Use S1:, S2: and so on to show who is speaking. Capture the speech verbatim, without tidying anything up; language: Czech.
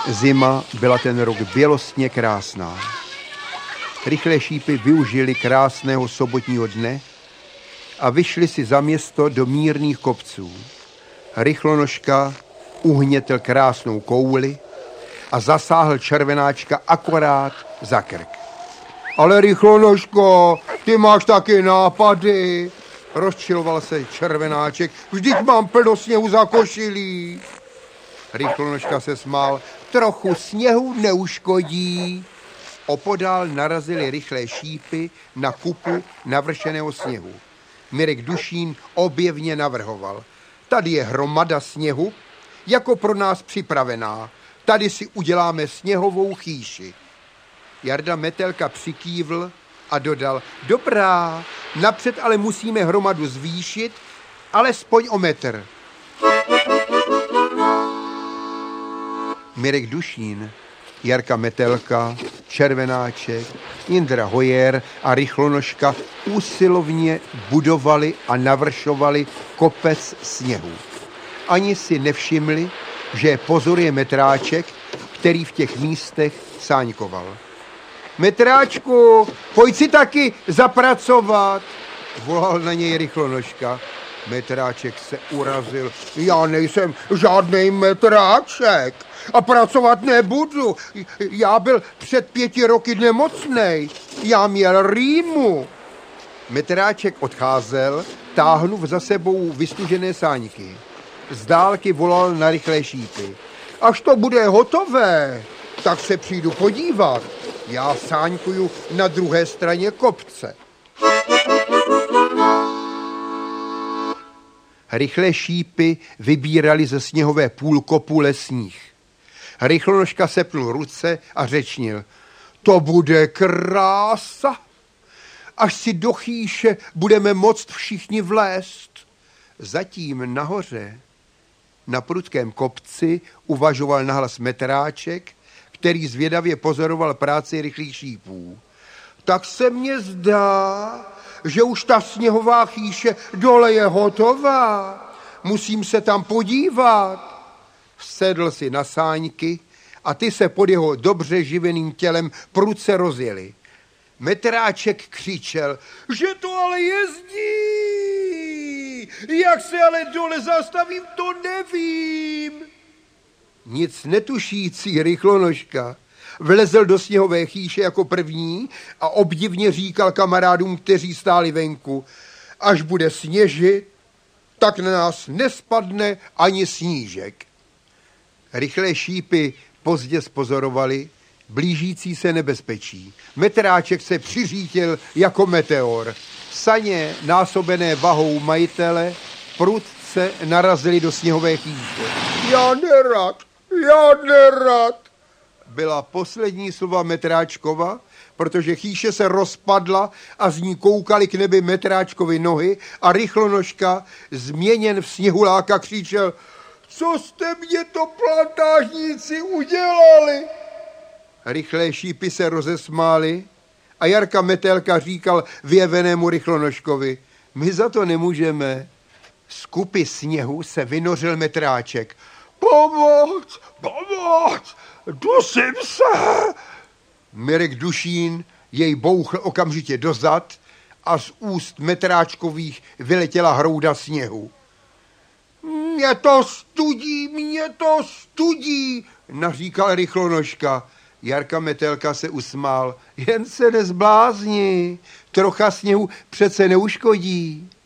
S1: Zima byla ten rok bělostně krásná. Rychlé šípy využili krásného sobotního dne a vyšli si za město do mírných kopců. Rychlonožka uhnětl krásnou kouli a zasáhl červenáčka akorát za krk. Ale Rychlonožko, ty máš taky nápady, rozčiloval se červenáček, vždyť mám plno sněhu za košilí. Rychlonožka se smál, trochu sněhu neuškodí. Opodál narazily rychlé šípy na kupu navršeného sněhu. Mirek Dušín objevně navrhoval. Tady je hromada sněhu, jako pro nás připravená. Tady si uděláme sněhovou chýši. Jarda Metelka přikývl a dodal, dobrá, napřed ale musíme hromadu zvýšit, alespoň o metr. Mirek Dušín, Jarka Metelka, Červenáček, Jindra Hojer a Rychlonožka úsilovně budovali a navršovali kopec sněhu. Ani si nevšimli, že pozoruje Metráček, který v těch místech sáňkoval. Metráčku, pojď si taky zapracovat, volal na něj Rychlonožka. Metráček se urazil. Já nejsem žádnej metráček a pracovat nebudu. Já byl před pěti roky nemocnej. Já měl rýmu. Metráček odcházel, táhnuv za sebou vystužené sáňky. Z dálky volal na rychlé šípy. Až to bude hotové, tak se přijdu podívat. Já sáňkuju na druhé straně kopce. Rychlé šípy vybírali ze sněhové půlkopule sníh. Rychlonožka sepnul ruce a řečnil. To bude krása. Až si do chýše budeme moct všichni vlézt. Zatím nahoře, na prudkém kopci, uvažoval nahlas Metráček, který zvědavě pozoroval práci rychlých šípů. Tak se mně zdá, že už ta sněhová chýše dole je hotová. Musím se tam podívat. Sedl si na sáňky a ty se pod jeho dobře živeným tělem prudce rozjeli. Metráček křičel, že to ale jezdí. Jak se ale dole zastavím, to nevím. Nic netušící Rychlonožka vlezl do sněhové chýše jako první a obdivně říkal kamarádům, kteří stáli venku, až bude sněžit, tak na nás nespadne ani snížek. Rychlé šípy pozdě spozorovali blížící se nebezpečí. Metráček se přiřítil jako meteor. Saně, násobené vahou majitele, prudce narazili do sněhové chýše. Já nerad, já nerad, byla poslední slova Metráčkova, protože chýše se rozpadla a z ní koukaly k nebi Metráčkovy nohy a Rychlonožka, změněn v sněhuláka, křičel, co jste mě to plantážníci udělali? Rychlé šípy se rozesmály a Jarka Metelka říkal vyjevenému Rychlonožkovi, my za to nemůžeme. Z kupy sněhu se vynořil Metráček. Pomoc, pomoc, dusím se. Mirek Dušín jej bouchl okamžitě dozad a z úst Metráčkových vyletěla hrouda sněhu. Mě to studí, mě to studí, naříkal Rychlonožka. Jarka Metelka se usmál. Jen se nezblázni, trocha sněhu přece neuškodí.